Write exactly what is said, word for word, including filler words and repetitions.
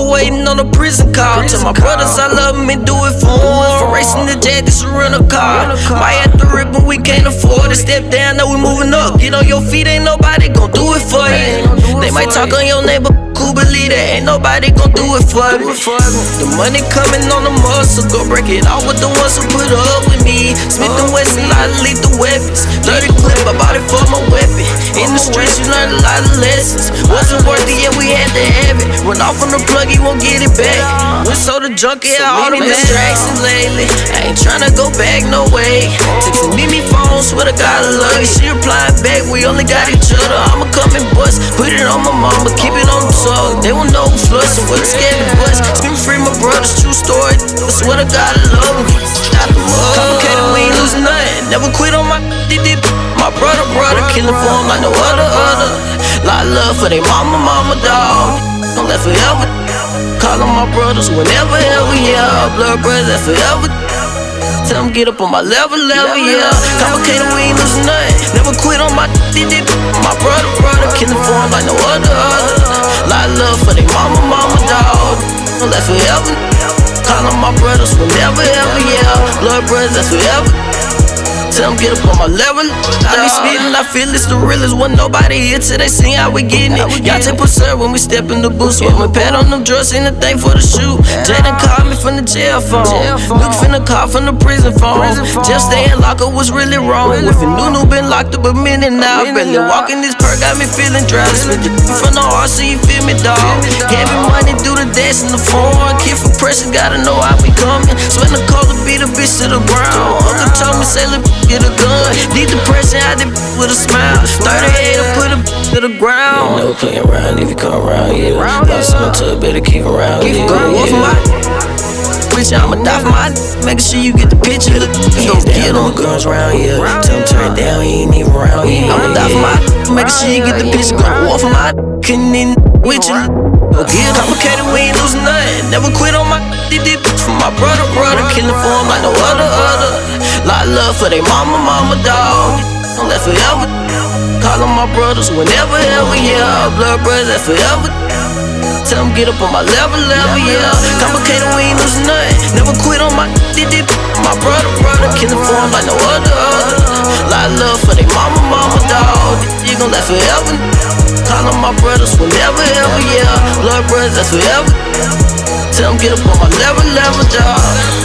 waiting on a prison call. Tell my brothers I love them and do it for them. For racing the jet, this a rental car. Might have to rip when we can't afford it. Step down, now we moving up. Get on your feet, ain't nobody gon' do it for you. They might talk on your neighbor, cool, believe that ain't nobody gon' do it for me. The money coming on the muscle, go break it off with the ones who put up with me. Smith and Wesson, a lot of lethal weapons. thirty clip, I bought it for my weapon. In the streets, you learn a lot of lessons. Wasn't worth it, yeah, we had to have it. Run off on the plug, you won't get it back. We sold the junk, yeah, all the distractions lately. I ain't tryna go back, no way. Texting me, me phone, swear to God, I love you. She replying back, we only got each other. I'ma come and bust, put it on my mama, keep it on the soul. They won't know who's flushing, what it's scared to bust. Scream free, my brother's true story. I swear to God, I love him. Out the mud. Complicated, we ain't losing nothing. Never quit on my did it. My brother, brother, killing for him like no other, other. Lot of love for they mama, mama, dog. Don't let forever. Call on my brothers whenever, ever, yeah. Blood brothers, forever. Tell them get up on my level, level, yeah. Complicated, we ain't losing nothing. Never quit on my did it. My brother, brother, killing for him like no other, other. Lot of love for they mama, mama, dog. Don't let forever. Call on my brothers whenever, ever, yeah. Blood brothers, that's forever. Tell them get up on my level. I be spittin', I feel it's the realest. Wasn't nobody here till they see how we gettin' it. Y'all take preserve when we step in the booth. When we pat on them drugs, ain't a thing for the shoot. Jaden called me from the jail phone. Luke finna call from the prison phone. Just staying locked up was really wrong. If you knew, been locked up a minute now. Barely walking this perk got me feeling dry. Spit the from the heart so you feel me, dog. Heavy money do the dash in the phone. Kid for pressure, gotta know how we coming. Sweatin' the cold to beat a bitch to the ground. Uncle told me, say, look, get a gun. Need the pressure out there with a smile. thirty-eight, I put a to the ground. No playing around if you come around here. Lost someone to it, better keep around here. Wolf my bitch, I'ma die for my making sure you get the picture. Hands down, no guns around here. Tell them turn down, he ain't even around here. I'ma die for my making sure you get the picture. Gon' wolf my couldn't even with you. Get complicated, we ain't losing nothing. Never quit on my did it for my brother, brother. Killing for him like no other, other. Lot of love for they mama, mama, dog. Don't let forever. Call on my brothers whenever, ever, yeah. Blood brothers, that's forever. Tell them get up on my level, level, yeah. Complicated, we ain't losing nothing. Never quit on my did it my brother, brother. Killing for him like no other, other. Lot of love for they mama, mama, dog. You gon' last forever. Call on my brothers whenever, ever, yeah. Blood brothers, that's forever. Tell them get up on my level, level, dog.